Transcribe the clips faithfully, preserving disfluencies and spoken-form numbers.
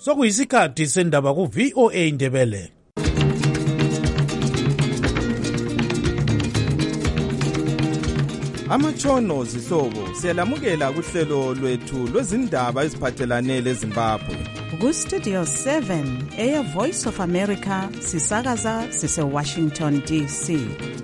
sokuyisikhathi sendaba ku-V O A Ndebele. Amatshono zihlobo siyalamukela kuhlelo lwethu lwezindaba eziphathelane leZimbabwe. Ku-Studio seven, Air Voice of America, sisakaza sise-Washington D C.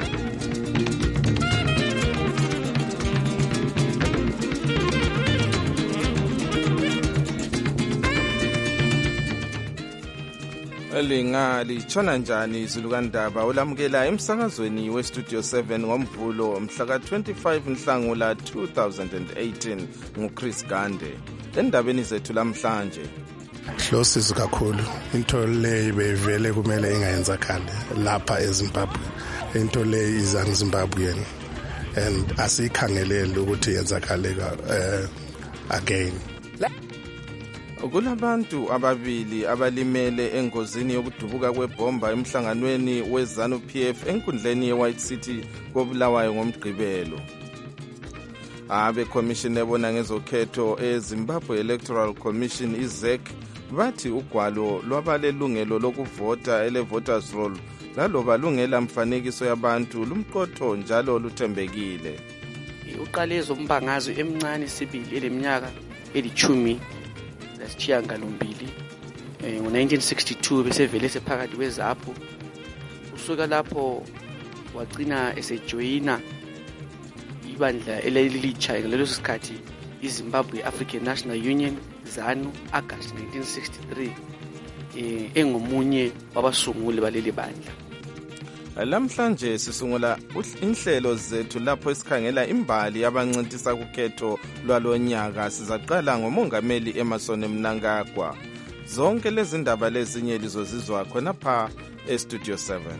Linga litshona njani izulukandaba ulamukela emsakazweni we-Studio seven ngomvulo mhla twenty-five Nhlangula two thousand eighteen nguChris Gande. Endabeni zethu lamhlanje hlosizo kakhulu into le bevele kumele ingayenzakali lapha eZimbabwe, into le izang Zimbabwean and asikhangelele ukuthi yenzakaleka uh, again. Kulabantu ababili abalimele engozini yokudubuka kwebomba emhlanganweni weZANU P F enkundleni yeWhite City koBulawayo ngomgqibelo. Abe commission ebona ngezokhetho eZimbabwe Electoral Commission I Z E C bathi ugwalo lwabalelungelo lokuvota ele voters roll laloba lungela mfanekiso yabantu lumqotho njalo luthembekile. Uqalezo umbangazo emncane sibili eleminyaka elithumi lesishiyagalombili ngo nineteen sixty-two besevele sephakathi kweZAPU. Usuka lapho wagcina esejoyina ibandla elilitsha ngaleso sikhathi iZimbabwe African National Union ZANU August nineteen sixty-three, eh engomunye wabasunguli baleli bandla. Lamhlanje sisungula inhlelo zethu lapho esikhangela imbali yabancintisa kukhetho lwalonyaka. Sizaqala ngomongameli Emmerson Mnangagwa. Zonke lezi ndaba lezinye lizozizwa khona pha eStudio seven.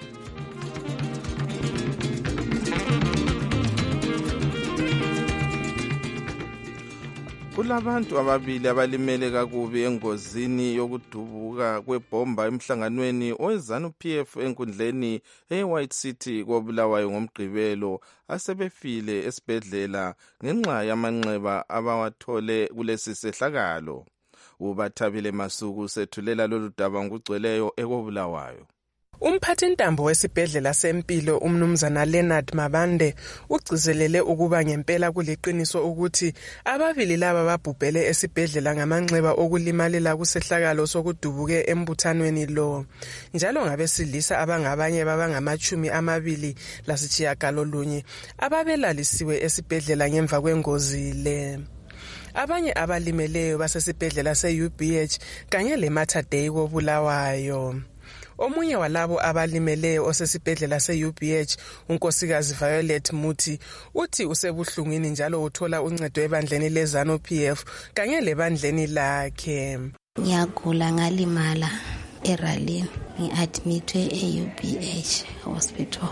Kulabantu ababili abalimele kakubi engozini yokudubuka kwebomba emhlanganweni weZANU P F enkundleni eWhite City koBulawayo ngomgqibelo asebefile esibhedlela ngenxa yamanxeba abawathole kulesi sehlakalo. Ubathabile Masuku sethulela lolu daba ngugcweleyo ekoBulawayo. Umphathintambo wesibhedlela sempilo umnumzana Leonard Mabande ugcizelele ukuba ngempela kuliqiniso ukuthi ababili laba babhubhele esibhedlela ngamanxeba okulimalela kusehlakalo sokudubuke embuthanweni lo. Njalo ngabesilisa abangabanye babangamachumi amabili lasitshiyagalolunye ababelalisiwe esibhedlela ngemva kwengozi le. Abanye abalimeleyo basesibhedlela se-U B H kanye leMater Dei koBulawayo. Omunye walabo abalimeleyo osesibhedlela se-U B H, unkosikazi Violet Muthi, uthi usebuhlungwini njalo uthola uncedo ebandleni leZANU P F kanye lebandleni lakhe. Ngiyagula ngalimala eRalini, ngi-admitwe e-U B H hospital.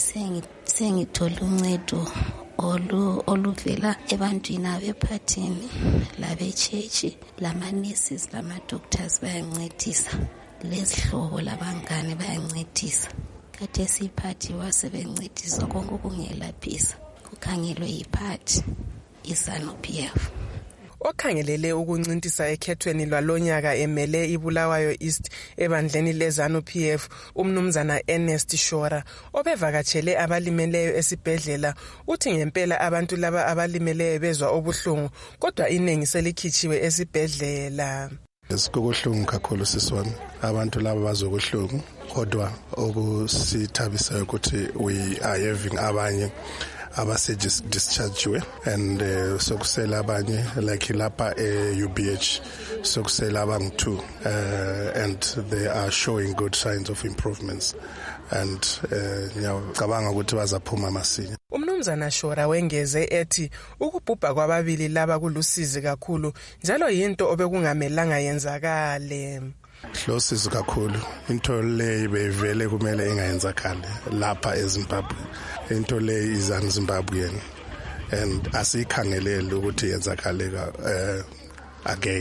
Sengithola uncedo olu oluvela ebantwini abephathini labechechi, lama-nurses lama-doctors bayancedisa. Lezihlobo labangane bayancedisa. Kade siphathi wasebencedisa konke kungelaphisa. Kukhangelwe iphathi iZANU P F. Okhangelele ukuncintisa ekhethweni lwalonyaka emele iBulawayo East ebandleni leZANU P F umnumzana Ernest Shora obevakatshele abalimeleyo esibhedlela uthi ngempela abantu laba abalimeleyo bezwa obuhlungu kodwa iningi selikhichiwe esibhedlela. Sikubuhlungu kakhulu siswami, abantu laba bazokuhlungu kodwa okusithabisayo ukuthi we are having abanye abase discharged and uh, sokusela abanye like lapha e-U B H sokusela abangu two uh, and they are showing good signs of improvements and ngiyacabanga ukuthi bazaphuma masinya. Umnumzana Shora wengeze ethi ukubhubha kwababili laba kulusizi kakhulu njalo yinto obekungamelanga yenzakale. Hlosizo kakhulu into le bevele kumele ingayenzakali lapha eZimbabwe, into le izang Zimbabwean and asikhangelele ukuthi yenzakaleka uh, again.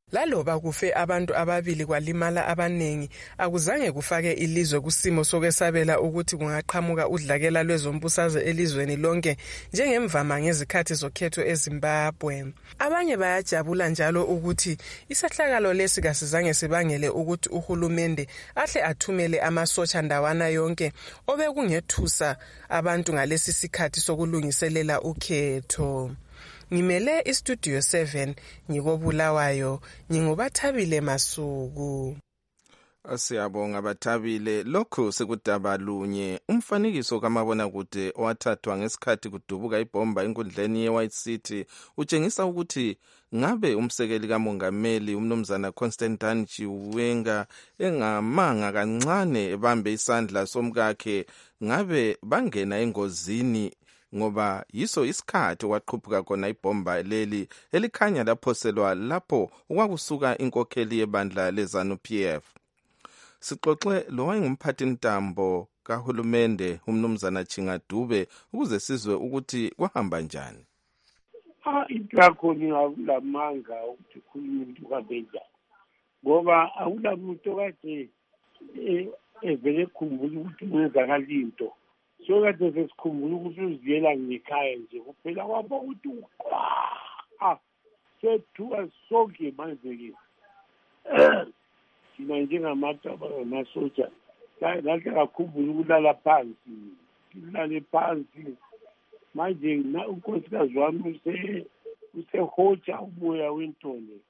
Laloba kufe abantu ababili kwalimala abanengi, akuzange kufake ilizwe kusimo sokwesabela ukuthi kungaqhamuka udlakela lwezombusazwe elizweni lonke njengemvama ngezikhathi zokhetho eZimbabwe. Abanye bayajabula njalo ukuthi isahlakalo lesi kasizange sibangele ukuthi uhulumende ahle athumele amasotsha ndawana yonke obekungethusa abantu ngalesi sikhathi sokulungiselela ukhetho. Ngimele iStudio seven ngikobulawayo, ngingubathabile Masuku. Siyabonga Bathabile. Lokho sekudaba lunye. Umfanekiso kamabona kude owathathwa ngesikhathi kudubuka ibomba enkundleni yeWhite City utshengisa ukuthi ngabe umsekeli kamongameli umnumzana Constantine Chiwenga engamanga kancane ebambe isandla somkakhe ngabe bangena engozini, ngoba yiso isikhathi okwaqhuphuka khona ibomba leli elikhanya laphoselwa lapho okwakusuka inkokheli yebandla leZANU P F. Sixoxe lo wayengumphathi ntambo kahulumende umnumzana Chingadube ukuze sizwe ukuthi kwahamba njani. Ah, into yakho ngingakulamanga ukuthi umuntu kabenza. Ngoba awulamuntu kade evele khumbula ukuthi kwenzakala into. So kade sesikhumbula ukuthi uziyela ngekhaya nje kuphela kwapha ukuthi ah sethuka sonke manje ke thina njengamataba amasotsha lahle kakhumbula ukulala phansi kulale phansi manje na unkosikazi wami use usehotsha umoya wentone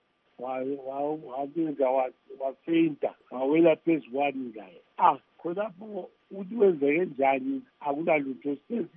wabenza wafeinta wawela phezu kwami ngaye. Ah, khonapho uthi wenzeke njani akulalutho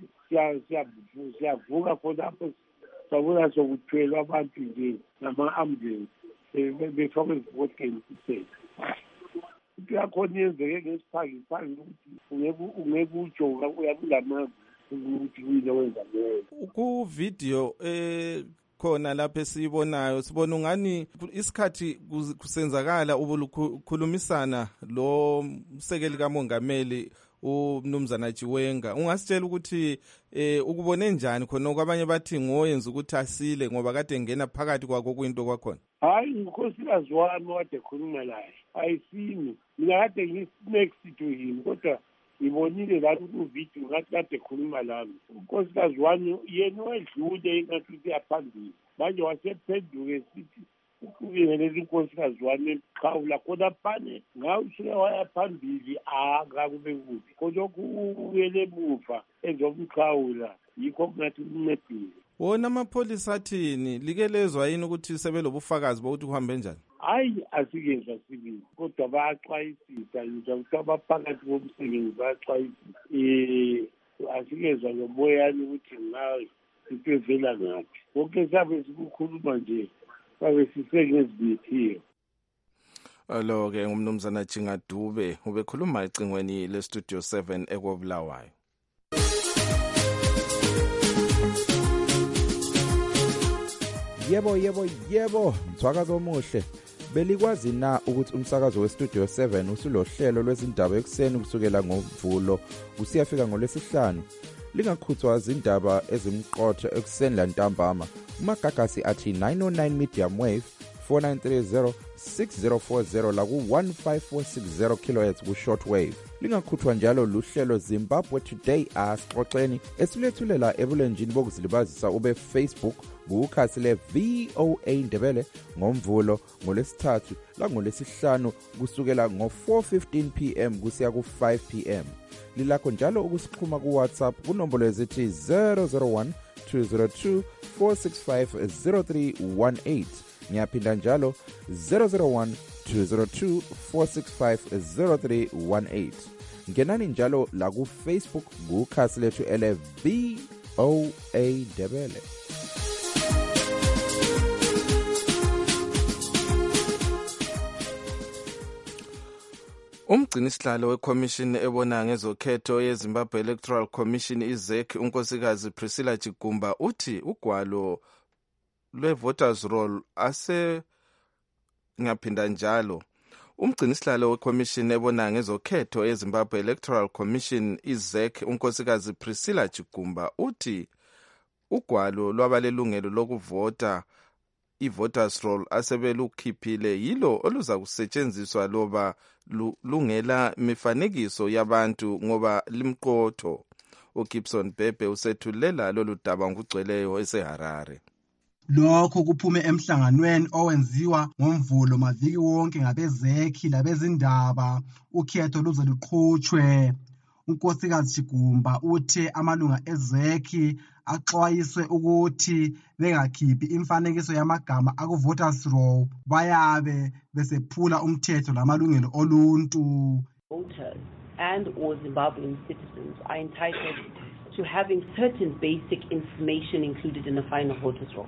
siyavuka khonapho sabona sokuthwelwa abantu nje nama-ambulance befakwe eziboteni kuphela. Into yakhona yenzeke ngesiphangiphangi ukuthi ungeke utsho uyabulamanga ukuthi kuyini owenza leyo. Ku-video eh khona lapho esibonayo sibona ungani isikhathi kusenzakala ubulukhulumisana lo msekeli kamongameli umnumzana Chiwenga. Ungasitshela ukuthi eh ukubone njani khona okwabanye bathi ngoyenza ukuthi asile ngoba kade ngena phakathi kwakho kuyinto kwakhona? Hayi, unkosikazi wami wade khuluma laye ayisimi, mina kade ngi-next to him kodwa ngibonile lapho ku-video ngathi kade khuluma lami. Unkosikazi wami yena wedlule ingathi uyaphambili manje wasephenduke sithi ukubingelela inkosikazi wami emqhawula khona phane ngawusuke waya phambili akakube kubi kodwa uyele emuva ezomqhawula yikho kungathi kumedile. Wona amapholisa athini likelezwa yini ukuthi sebelobufakazi bokuthi kuhambe njani? Hayi, asikezwa sibili kodwa bayaxwayisisa nje ukuthi abaphakathi bomsebenzi bayaxwayisisa. Eh asikezwa ngomoyani ukuthi ngayo into evela ngaphi. Konke sabe sikukhuluma nje sabe sisengezibithiyo. Alo ke umnumzana Chingadube ubekhuluma ecingweni leStudio seven ekobulawayo. Yebo yebo yebo mthwakazo omuhle. Belikwazi na ukuthi umsakazo weStudio seven usulohlelo lwezindaba ekseni kusukela ngoMvulo kusiyafika ngoLwesihlanu. Lingakhuthwa izindaba ezimqotho ekseni lantambama. Umagagasi athi nine oh nine medium wave four nine three zero six zero four zero la ku one five four six zero kilohertz ku short wave. Lingakhuthwa njalo luhlelo Zimbabwe Today asixoxeni esilethulela ebulenjini bokuzilibazisa ube Facebook bukhasi le V O A Ndebele ngoMvulo ngoLesithathu la ngoLesihlanu kusukela ngo four fifteen p m kusiya ku five p m. Lilakho njalo ukusixhuma ku WhatsApp kunombolo ezithi zero zero one two zero two four six five zero three one eight. Ngiyaphinda njalo zero zero one two zero two four six five zero three one eight. Ngenani njalo la ku Facebook kukhasi lethu ele V O A Ndebele. Umgcinisihlalo weCommission ebona ngezokhetho yeZimbabwe Electoral Commission I Z E C unkosikazi Priscilla Chigumba uthi ugwalo lwe-voters roll ase ngaphinda njalo. Umgcinisihlalo weCommission ebona ngezokhetho yeZimbabwe Electoral Commission I Z E C unkosikazi Priscilla Chigumba uthi ugwalo lwabalelungelo lokuvota i-voters roll asebelukhiphile yilo oluza kusetshenziswa loba lungela imifanekiso yabantu ngoba limqotho. uGibson Bhebhe usethulela lolu daba ngokugcweleyo eseHarare. Lokho kuphume emhlanganweni owenziwa ngomvulo maviki wonke ngabezekhi labezindaba ukhetho luze luqhutshwe. uNkosikazi Chigumba uthe amalunga ezekhi axwayiswe ukuthi bengakhiphi imfanekiso yamagama aku-voters roll bayabe besephula umthetho lamalungelo oluntu. Voters and or Zimbabwean citizens are entitled to having certain basic information included in the final voters roll.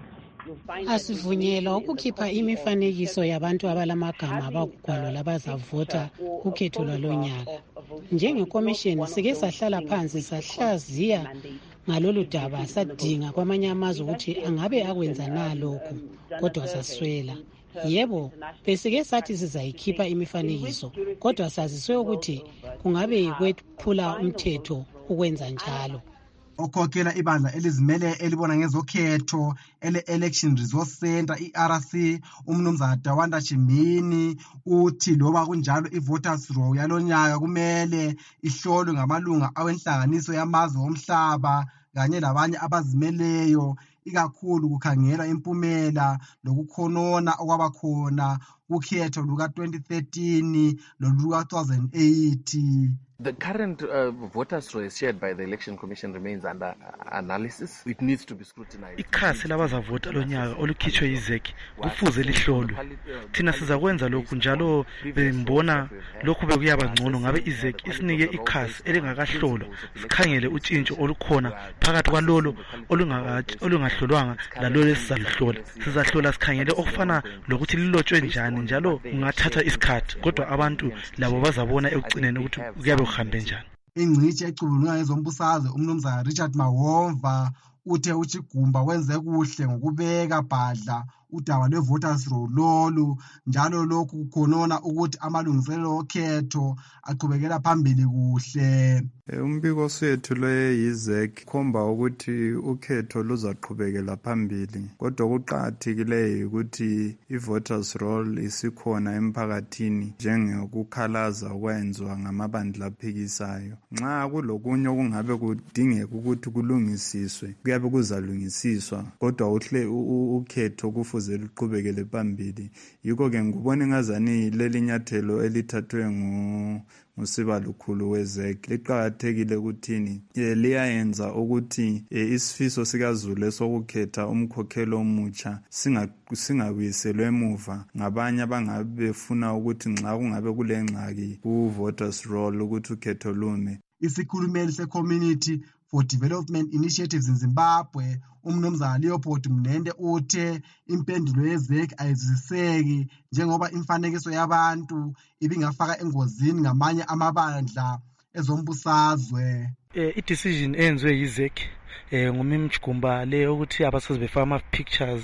Asivunyelwa ukukhipha imifanekiso yabantu abalamagama abakugwalo labazavota kukhetho lwalonyaka. Njengekomishini sike sahlala phansi sahlaziya ngalolu daba sadinga kwamanye amazwe ukuthi angabe akwenza na lokhu, kodwa saswela. Yebo, besike sathi sizayikhipha imifanekiso, kodwa saziswe ukuthi kungabe kwephula umthetho ukwenza njalo. Okhokhela ibandla elizimele elibona ngezokhetho ele-Election Resource Center i-R C umnumzana Dawanda Chimini uthi loba kunjalo i-voters roll yalonyaka kumele ihlolwe ngamalunga awenhlanganiso yamazwe omhlaba kanye labanye abazimeleyo, ikakhulu kukhangela impumela lokukhonona okwabakhona kukhetho luka twenty thirteen loluka two thousand eight. The current uh, voters roll shared by the Election Commission remains under analysis. It needs to be scrutinized. Ikhasi labazavota lonyaka olukhitshwe yizekhi kufuze lihlolwe. Thina sizakwenza lokhu njalo bembona lokhu bekuyaba ngcono ngabe izekhi isinike ikhasi elingakahlolwa sikhangele utshintsho olukhona phakathi kwalolo olungahlolwanga lalolo esizalihlola. Sizahlola sikhangele okufana lokuthi lilotshwe njani njalo ungathatha isikhathi, kodwa abantu labo bazabona ekugcineni ukuthi kuyabe uhambe njani. Ingcithi ecubulunga ngezombusazwe umnumzana Richard Mawomva uthe uChigumba wenze kuhle ngokubeka bhadla udaba lwe-voters roll lolu, njalo lokhu kukhonona ukuthi amalungiselelo okhetho aqhubekela phambili kuhle. Umbiko sethu lweyizekhi khomba ukuthi ukhetho luzaqhubekela phambili, kodwa kuqakathekileyo ukuthi i-voters roll isikhona emphakathini njengokukhalaza okwenziwa ngamabandla aphikisayo. Nxa kulokunye okungabe kudingeka ukuthi kulungisiswe kuyabe kuzalungisiswa, kodwa uhle ukhetho kufuze luqhubekele phambili. Yikho ke ngibona ngazani leli nyathelo elithathwe ngu ngusibalukhulu wezekhi liqakathekile ukuthini liyayenza ukuthi isifiso sikaZulu sokukhetha umkhokhelo omutsha singabuyiselwe emuva ngabanye abangabe befuna ukuthi nxa kungabe kulengxaki ku-voters roll ukuthi ukhetho lume. Isikhulumeli se-Community for Development Initiatives in Zimbabwe umnumzana Leopold Mnende uthe impendulo yezekhi ayizwisiseki njengoba imfanekiso yabantu ibingafaka engozini ngamanye amabandla ezombusazwe. Eh, i-decision enziwe yizekhi eh ngumimi Chigumba le ukuthi abasoze befaka ama pictures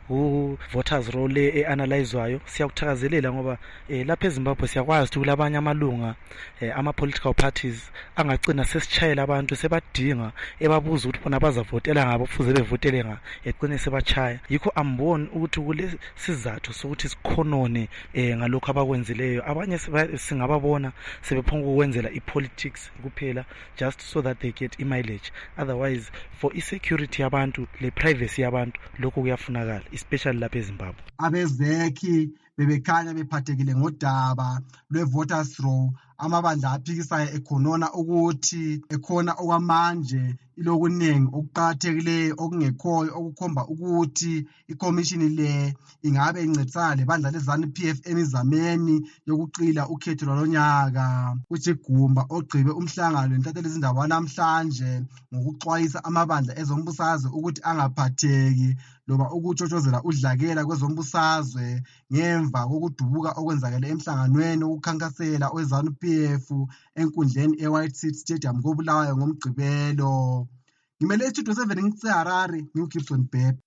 ku voters roll le eanalyzwayo siyakuthakazelela ngoba eh lapha eZimbabwe siyakwazi ukuthi kulabanye amalunga eh ama political parties angagcina sesichayela abantu sebadinga ebabuza ukuthi bona bazavotela ngabo kufuze bevotele nga eqine sebachaya. Yikho amboni ukuthi kule sizathu sokuthi sikhonone eh ngalokho abakwenzileyo. Abanye singababona sebephonga ukwenzela ipolitics kuphela just so that they get mileage, otherwise for i-security yabantu le privacy yabantu lokho kuyafunakala especially lapha eZimbabwe. Abezekhi bebekhanya bephathekile ngodaba lwe-voters roll amabandla aphikisayo ekhonona ukuthi ekhona okwamanje ilokuningi okuqakathekileyo okungekhoyo okukhomba ukuthi ikomishini le ingabe incedisana lebandla leZANU P F emizameni yokuqila ukhetho lwalonyaka. uChigumba ogqibe umhlangano entathelwe izindaba namhlanje ngokuxwayisa amabandla ezombusazwe ukuthi angaphatheki loba ukutshotshozela udlakela kwezombusazwe ngemva kokudubuka okwenzakele emhlanganweni wokukhankasela weZANU P F enkundleni eWhite City Stadium koBulawayo ngomgqibelo. Ngimele istudio seven ngiseHarare ngiuGibson Bhebhe.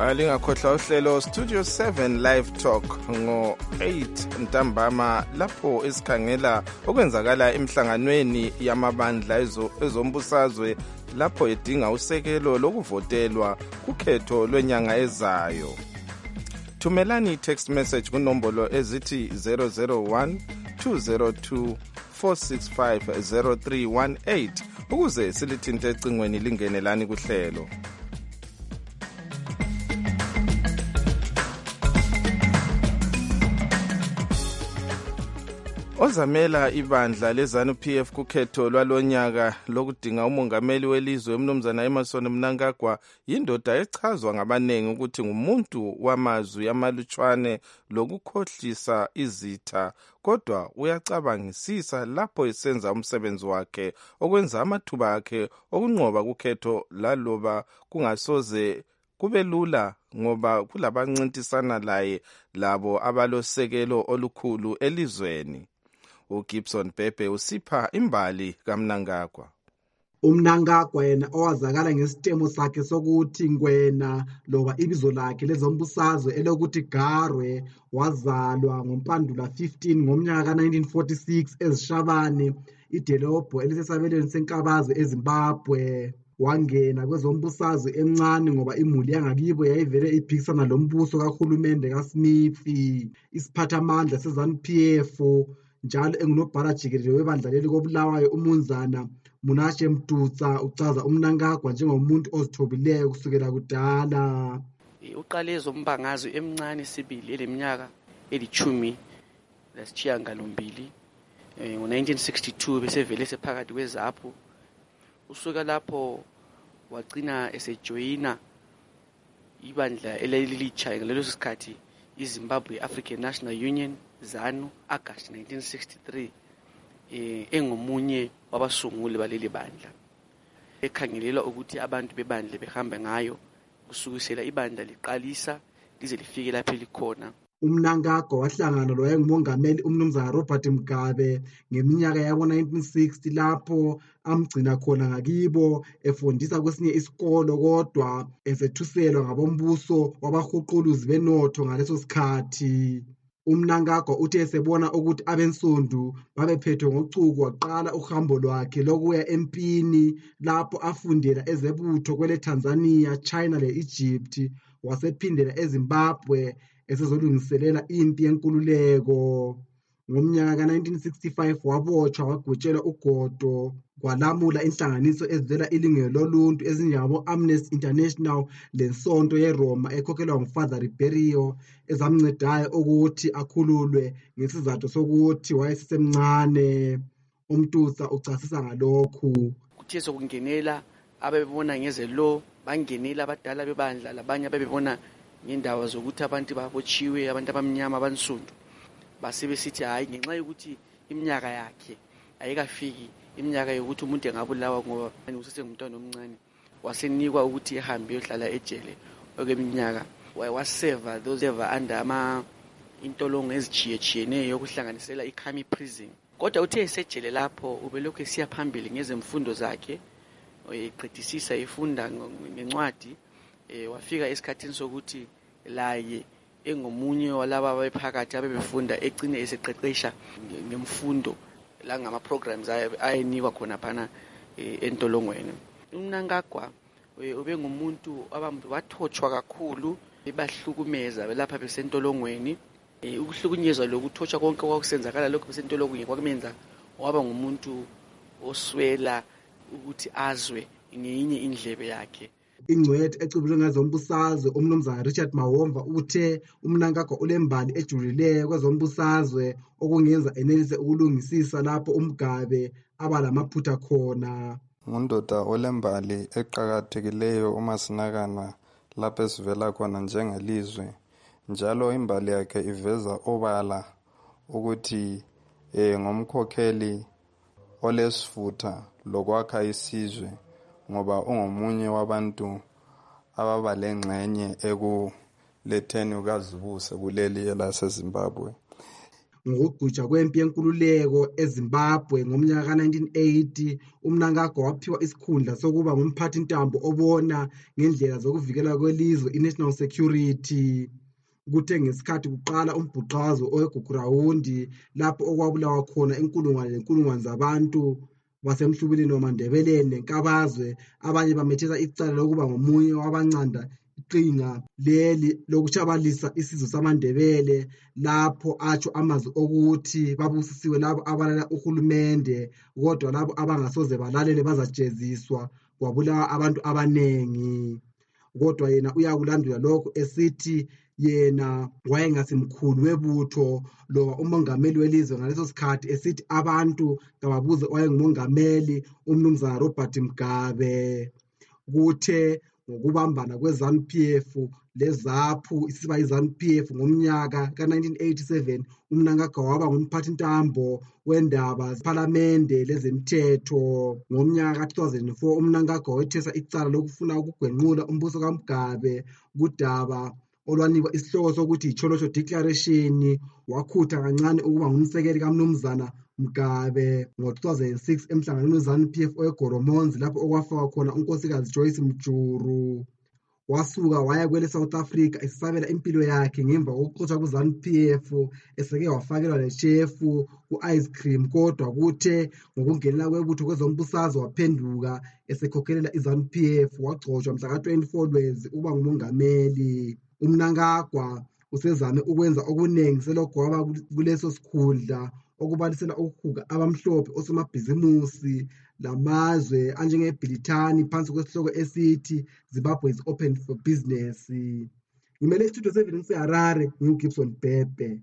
Lingakhohlwa uhlelo Studio seven Live Talk ngo eight ntambama lapho esikhangela okwenzakala emhlanganweni yamabandla ezombusazwe lapho edinga usekelo lokuvotelwa kukhetho lwenyanga ezayo. Thumelani text message kunombolo ezithi zero zero one two zero two four six five zero three one eight ukuze silithinte ecingweni lingenelani kuhlelo. Ozamela ibandla lezanu P F kukhetho lwalonyaka lokudinga umongameli welizwe umnumzana Emmerson Mnangagwa yindoda echazwa ngabanengi ukuthi ngumuntu wamazwi amalutshwane lokukhohlisa izitha, kodwa uyacabangisisa lapho esenza umsebenzi wakhe okwenza amathuba akhe okunqoba kukhetho laloba kungasoze kube lula ngoba kulabancintisana laye labo abalosekelo olukhulu elizweni. uGibson Bhebhe usipha imbali kaMnangagwa. uMnangagwa yena owazakala ngesitemo sakhe sokuthi Ngwena loba ibizo lakhe lezombusazwe elokuthi Garwe, wazalwa ngoMpandula fifteen ngomnyaka ka nineteen forty-six eZishabane, idolobho elisesabelweni seNkabazwe eZimbabwe. Wangena kwezombusazwe emncane ngoba imuli yangakibo yayivele iphikisana lombuso kahulumende kaSmith. Isiphathamandla seZanu P F njalo engunobhala jikelele webandla leli koBulawayo uMnumzana Munashe Mdutsa uchaza uMnangagwa njengomuntu ozithobileyo kusukela kudala. Uqale ezombangazwe emncane sibili eleminyaka elithumi lasishiyagalombili ngo nineteen sixty-two bese vele sephakathi kweZAPU. Usuka lapho wagcina esejoyina ibandla elilitsha ngaleso sikhathi iZimbabwe African National Union ZANU August nineteen sixty-three, eh engomunye wabasunguli baleli bandla ekhangelela ukuthi abantu bebandla behamba ngayo kusukisela ibandla liqalisa lize lifike lapho likhona. uMnangagwa wahlangana lowayengumongameli uMnumzana Robert Mugabe ngeminyaka yabo nineteen sixty lapho amgcina khona ngakibo efundisa kwesinye isikolo kodwa esethuselwa ngabombuso wabahuquluzi benotho ngaleso sikhathi. uMnangagwa uthe esebona ukuthi abensundu babephethwe ngocuku waqala uhambo lwakhe lokuya empini lapho afundela ezebutho kwele Tanzania, China le-Egypt, wasephindela eZimbabwe esezolungiselela impi yenkululeko. Ngomnyaka ka nineteen sixty-five wabotshwa wagwetshelwa ugodo kwalamula inhlanganiso ezivela ilungelo loluntu ezinjengabo Amnesty International lensonto yeRoma ekhokhelwa nguFather Ribeiro ezamncedayo ukuthi akhululwe ngesizathu sokuthi wayesemncane. uMdutsa uchasisa ngalokhu. Kuthe sokungenela abebona ngezelo bangenela abadala bebandla labanye abebona ngendawo zokuthi abantu babotshiwe abantu abamnyama abansundu base besithi hayi ngenxa yokuthi iminyaka yakhe ayikafiki iminyaka yokuthi umuntu engabulawa ngoba usesengumntwana omncane wasenikwa ukuthi ehambe yohlala ejele okweminyaka waseva those ever under ama intolongo ezichiyechiyeneyo yokuhlanganisela iKhami prison. Kodwa uthe esejele lapho ubelokhu esiya phambili ngezemfundo zakhe eqedisisa efunda ngencwadi wafika esikhathini sokuthi laye engomunye walaba abaphakathi abebefunda egcine eseqeqesha ngemfundo la ngama programs ayenikwa khona phana entolongweni. uMnangagwa ube ngumuntu abantu bathothwa kakhulu ebahlukumeza lapha besentolongweni. Ukuhlukunyezwa lokuthotsha konke kwakusenzakala lokho besentolongweni kwakumenza waba ngumuntu oswela ukuthi azwe ngenye indlebe yakhe. Ingcwethe ecubulwe ngezombusazwe uMnumzana Richard Mawomva uthe uMnangagwa ulembali ejulileyo kwezombusazwe okungenza enelise ukulungisisa lapho uMgabe abalamaphutha khona. Ngundoda olembali eqhakathekileyo uma sinakana lapho esivela khona njengelizwe, njalo imbali yakhe iveza obala ukuthi eh ngomkhokheli olesifutha lokwakha isizwe ngoba ungomunye wabantu ababalengxenye ekuletheni ukazibuse kuleli laseZimbabwe. ngokugujwa kwempi yenkululeko eZimbabwe ngomnyaka ka-nineteen eighty, uMnangagwa waphiwa isikhundla sokuba ngumphathintambo obona ngendlela zokuvikela kwelizwe i-national security. Kuthe ngesikhathi kuqala umbhuqazwe oweGugurawundi lapho okwabulawa khona inkulungwane nenkulungwane zabantu basemhlubulini wamaNdebeleni nenkabazwe, abanye bamethesa icala lokuba ngomunye wabanqanda iqhinga leli lokutshabalisa isizwe samaNdebele, lapho atsho amazwi okuthi babusisiwe labo abalala uhulumende kodwa labo abangasoze balalele bazajeziswa, kwabulawa abantu abanengi. Kodwa yena uyakulandula lokho esithi yena wayengasimkhulu webutho loba umongameli welizwe ngaleso sikhathi, esithi abantu kababuze owayengumongameli umnumzana Robert Mugabe. Kuthe ngokubambana kwe-ZANU P F leZAPU isiba i-ZANU P F ngomnyaka ka-nineteen eighty-seven, uMnangagwa waba ngumphathintambo wendaba zephalamende lezemthetho. Ngomnyaka ka-two thousand four uMnangagwa wethesa icala lokufuna ukugwenqula umbuso kaMugabe kudaba olwanikwa isihloko sokuthi iCholosho Declaration. Wakhutha kancane ukuba ngumsekeli kaMnumzana Mugabe ngo-two thousand six emhlanganweni we-ZANU P F eGoromonzi lapho okwafakwa khona unkosikazi Joyce Mjuru. Wasuka waya kwele South Africa esabela impilo yakhe ngemva kokuxotshwa ku-ZANU P F, eseke wafakelwa leshefu ku-ice cream, kodwa kuthe ngokungenela kwebutho kwezombusazwe waphenduka esekhokhelela i-ZANU P F, wagcotshwa mhla ka-twenty-four Lwezi uba ngumongameli. uMnangagwa usezame ukwenza okuningi selogwaba kuleso sikhundla, okubalisela ukuhuga abamhlophe osomabhizimusi lamazwe anjengeBrithani phansi kwesihloko esithi Zimbabwe is open for business. Ngimele istudio seven ngiseHarare, nginguGibson Bhebhe.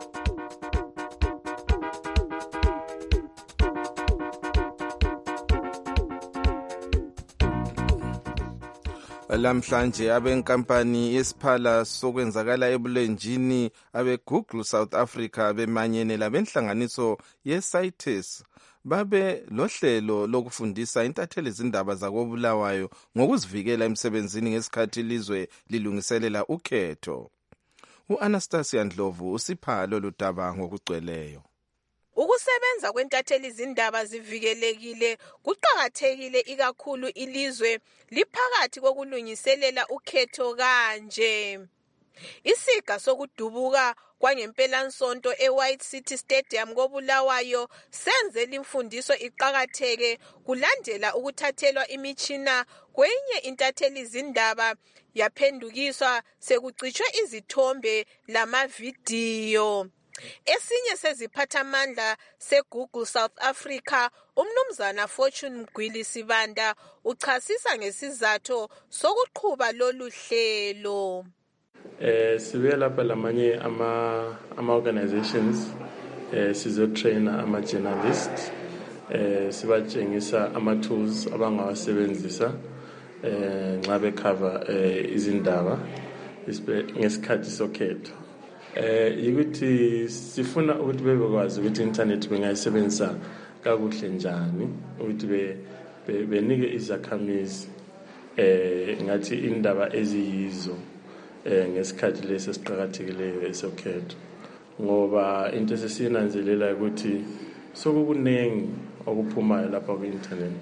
Lamhlanje abenkampani yesiphala sokwenzakala ebulenjini abe-Google South Africa bemanyene labenhlanganiso ye-CITES babe lohlelo lokufundisa intatheli izindaba zakobulawayo ngokuzivikela emsebenzini ngesikhathi ilizwe lilungiselela ukhetho. U-Anastasia Ndlovu usipha lolu daba ngokugcweleyo. Ukusebenza kwentatheli izindaba zivikelekile kuqhakathekile ikakhulu ilizwe liphakathi kokulungiselela ukhetho kanje. Isiga sokudubuka kwangempelansonto eWhite City Stadium koBulawayo senze limfundiso iqhakatheke kulandela ukuthathelwa imitshina kwenye intatheli izindaba yaphendukiswa sekucitshwe izithombe lamavidiyo. Esinye seziphathamandla seGoogle South Africa, umnumzana Fortune Mgwili Sibanda, uchasisa ngesizathu sokuqhuba lolu hlelo. Eh sibe lapha lamanye ama ama organizations eh sizotraina ama journalists eh sibatshengisa ama tools abangawasebenzisa eh nxa becover eh izindaba ngesikhathi sokhetho. Eh ukuthi sifuna ukuthi bebekwazi ukuthi internet bengayisebenzisa kakuhle njani, ukuthi be benike izakhamizi eh ngathi indaba eziyizo eh ngesikhathi lesi siqhakathekileyo esokhetho, ngoba into esesiyinanzelela ukuthi sokukunengi okuphumayo lapha ku internet,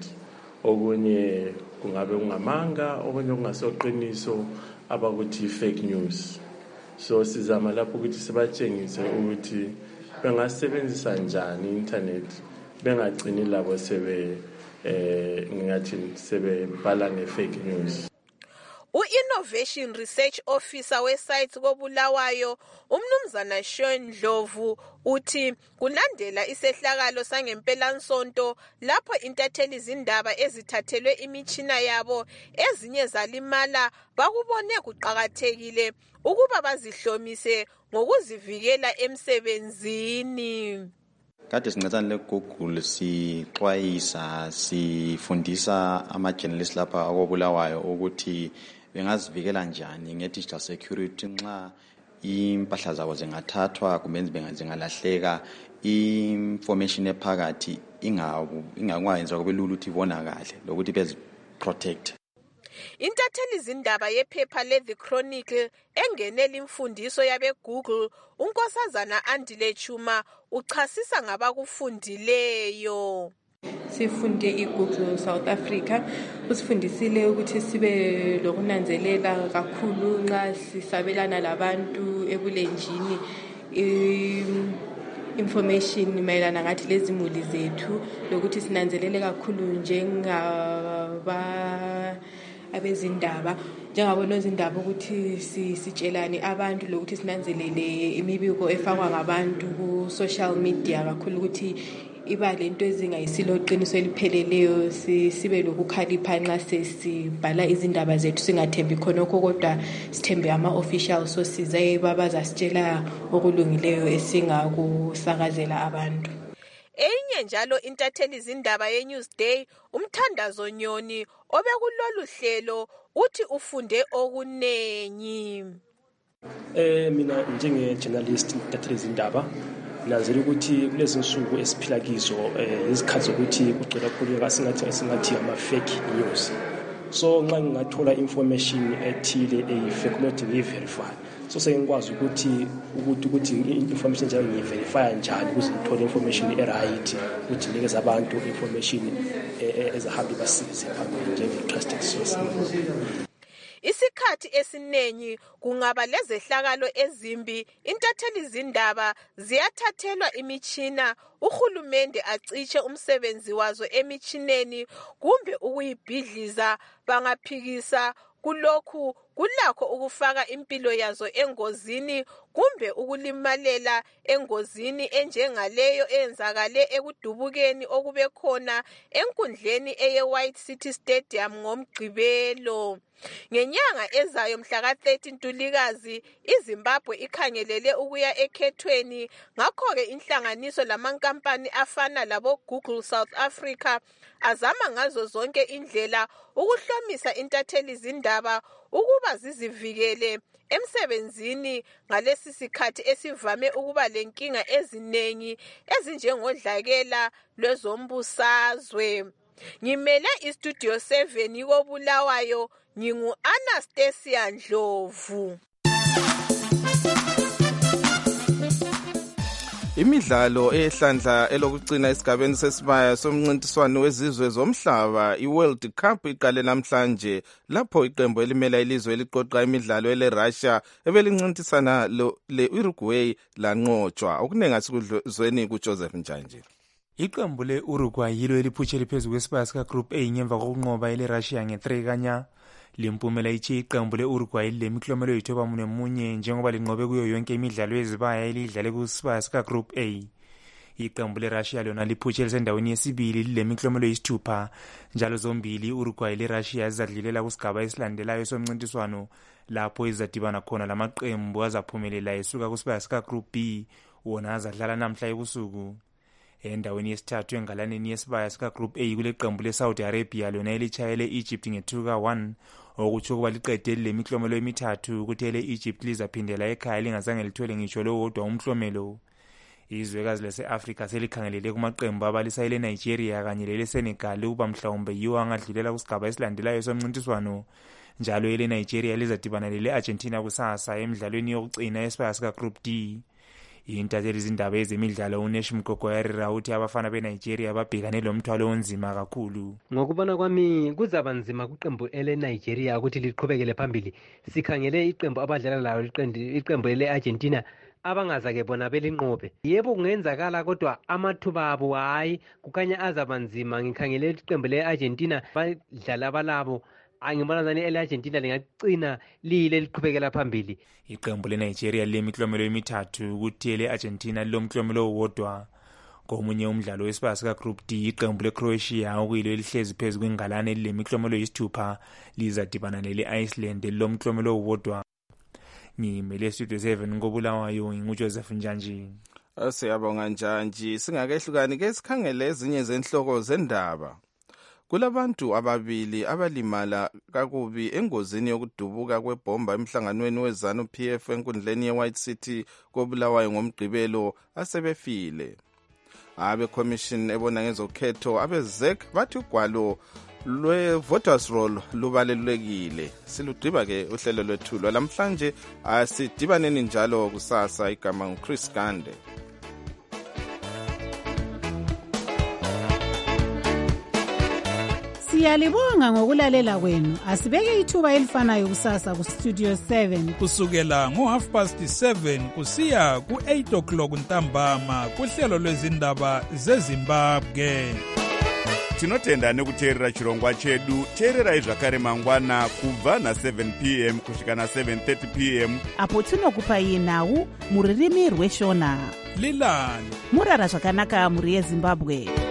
okunye kungabe kungamanga, okunye kungasoqiniso abakuthi fake news. So sizama lapho ukuthi sibatshengise ukuthi bengasebenzisa njani internet bengagcini labo sebe eh ngathi sebebhala nge-fake news. U-Innovation Research Officer we-site koBulawayo, umnumzana Shaun Ndlovu, uthi kulandela isehlakalo sangempelansonto lapho intatheli izindaba ezithathelwe imitshina yabo ezinye zalimala, bakubone kuqhakathekile ukuba bazihlomise ngokuzivikela emsebenzini. Kade sincedisana leGoogle sixwayisa sifundisa ama-journalists lapha akobulawayo ukuthi bengazivikela njani nge-digital security nxa impahla zabo zingathathwa kumbe zingalahleka, information ephakathi ingakwenza kube lula ukuthi ibonakale lokuthi bezi-protect. Intatheli zindaba yephepha le-The Chronicle engenela imfundiso yabe-Google, unkosazana Andile Chuma uchasisa ngabakufundileyo. Sifunde iGoogle South Africa usifundisile ukuthi sibe lokunanzelela kakhulu nxa sisabelana labantu ebulenjini information mayelana ngathi lezimuli zethu lokuthi sinanzelele kakhulu njengaba abezindaba njengabona izindaba ukuthi sitshelane abantu lokuthi sinanzelele imibiko efakwa ngabantu ku social media kakhulu ukuthi iba lento ezingayisilo qiniso elipheleleyo sibe lokukhalipha nxa sesibhala izindaba zethu singathembi khonokho kodwa sithembe ama official sources ababaza sitshela okulungileyo esingakusakazela abantu. Enye njalo intatheli izindaba ye-Newsday uMthandazo Nyoni obekulolu hlelo uthi ufunde okunengi. Eh mina njenge-journalist intatheli izindaba nazela ukuthi kulezi nsuku esiphila kizo izikhathi zokuthi kugcwele kakhulu kasingathi esingathi ama fake news. So nxa ngingathola information ethile eyi-fake not ngiyi-verify. So sengikwazi ukuthi ukuthi ukuthi information njalo ngiyi-verify njani ukuze ngithole information e-right ukuthi nikeze abantu information ezahambi basize phambili njenge-trusted source. Isikhathi esiningi kungaba lezehlakalo ezimbi, intatheli izindaba ziyathathelwa imichina, uhulumende aciche umsebenzi wazo emichineni kumbe ukuyibhidliza, bangaphikisa kulokhu kulakho ukufaka impilo yazo engozini kumbe ukulimalela engozini enjengaleyo eyenzakale ekudubukeni okube khona enkundleni eye-White City Stadium ngoMgqibelo. Ngenyanga ezayo mhla ka thirteen Ntulikazi iZimbabwe ikhangelele ukuya ekhethweni, ngakho-ke inhlanganiso lamankampani afana labo Google South Africa azama ngazo zonke indlela ukuhlomisa intatheli izindaba ukuba zizivikele emsebenzini ngalesi sikhathi esivame ukuba lenkinga ezinengi ezinjengodlakela lwezombusazwe. Ngimele iStudio seven yikoBulawayo, ngingu Anastasia Ndlovu. Imidlalo ehlandla elokugcina esigabeni sesibaya somncintiswano wezizwe zomhlaba iWorld Cup iqale namhlanje lapho iqembu elimela ilizwe eliqoqa imidlalo eleRussia ebelincintisana le-Uruguay lanqotshwa. Okuningi asikuzweni kuJoseph Njanje. Iqembu le-Uruguay yilo eliphuthe eliphezulu kwesibaya sika-Group A ngemva kokunqoba eleRussia nge-three kanya. Limpumela ithi iqembu le-Uruguay lilemiklomelo eyithoba mune munye njengoba linqobe kuyo yonke imidlalo yezibaya elidlale kusibaya sika-Group A. Iqembu leRussia lona liphuthe elisendaweni yesibili lilemiklomelo eyisithupha, njalo zombili Uruguay leRussia zizadlulela kusigaba esilandelayo somncintiswano lapho izadibana khona lamaqembu azaphumelela esuka kusibaya sika-Group B wona azadlala namhla ebusuku. Endaweni yesithathu engalaneni yesibaya sika-Group A kuleqembu le-Saudi Arabia lona elitshayele Egypt nge-two ka one, okutsho kuba liqede lemiklomelo emithathu ukuthi ele-Egypt lizaphindela ekhaya lingazange lithole ngitsho lowodwa umklomelo. Izwekazi lase-Afrika selikhangelele kumaqembu abalisa ele-Nigeria kanye lele-Senegal ukuba mhlawumbe yiwo angadlulela kusigaba esilandelayo somncintiswano, njalo ele-Nigeria lizadibana lele-Argentina kusasa emidlalweni yokucina yesibaya sika-Group D. Intatheli izindaba ezemidlalo uNesh Mgogoyarira uthi abafana beNigeria babhekane lomthwalo onzima kakhulu. Ngokubona kwami kuzaba nzima kuqembu ele-Nigeria ukuthi liqhubekele phambili. Sikhangele iqembu abadlala layo iqembu ele-Argentina abangazake bona belinqobe. Yebo kungenzakala kodwa amathuba abo hayi kukhanya azaba nzima. Ngikhangele iqembu le-Argentina badlala abalabo, angibona zani ele-Argentina lingaqina lile liqhubekela phambili. Iqembu leNigeria lilemiklomelo emithathu ukuthi ele-Argentina lilomklomelo owodwa. Ngomunye umdlalo wesibaya sika-Group D iqembu leCroatia okuyilo elihlezi phezu kwengalane lilemiklomelo eyisithupha lizadibana nele-Iceland lilomklomelo owodwa. Ngimele Studio seven ngoBulawayo nginguJoseph Njanje. Siyabonga Njanje. Singakehlukani ke sikhangele ezinye zenhloko zendaba. Kulabantu ababili abalimala kakubi engozini yokudubuka kwebomba emhlanganweni weZanu P F enkundleni ye-White City koBulawayo ngoMgqibelo asebefile. Abe commission ebona ngezokhetho abezek bathi ugwalo lwe-voters roll lubalulekile. Siludriba ke uhlelo lwethu lwalamhlanje. Asidibaneni njalo kusasa. Igama nguChris Gande. Siyalibonga ngokulalela kwenu. Asibeke ithuba elifanayo kusasa ku Studio seven kusukela ngo half past seven kusiya ku eight o'clock ntambama kuhlelo lwezindaba zeZimbabwe. Tinotenda nekuteerera chirongwa chedu. Teererai zvakare mangwana kubva na seven p m kusvika na seven thirty p m apo tinokupai nhau muririmi rweshona. Lilani murara zvakanaka muri yeZimbabwe.